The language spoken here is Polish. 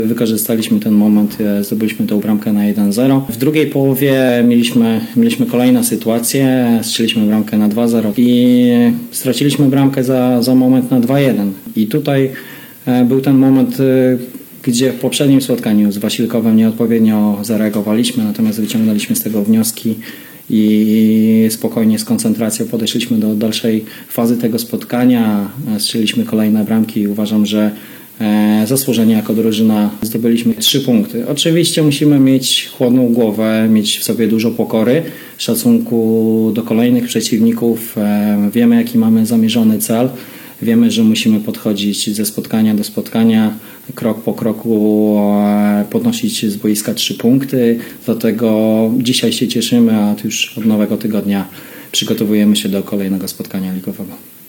Wykorzystaliśmy ten moment, zdobyliśmy tę bramkę na 1-0. W drugiej połowie mieliśmy kolejną sytuację, strzeliśmy bramkę na 2-0 i straciliśmy bramkę za moment na 2-1. I tutaj był ten moment, gdzie w poprzednim spotkaniu z Wasilkowem nieodpowiednio zareagowaliśmy, natomiast wyciągnęliśmy z tego wnioski i spokojnie z koncentracją podeszliśmy do dalszej fazy tego spotkania. Strzeliliśmy kolejne bramki i uważam, że zasłużenie jako drużyna zdobyliśmy 3 punkty. Oczywiście musimy mieć chłodną głowę, mieć w sobie dużo pokory, szacunku do kolejnych przeciwników. Wiemy, jaki mamy zamierzony cel. Wiemy, że musimy podchodzić ze spotkania do spotkania, krok po kroku podnosić z boiska 3 punkty. Dlatego dzisiaj się cieszymy, a już od nowego tygodnia przygotowujemy się do kolejnego spotkania ligowego.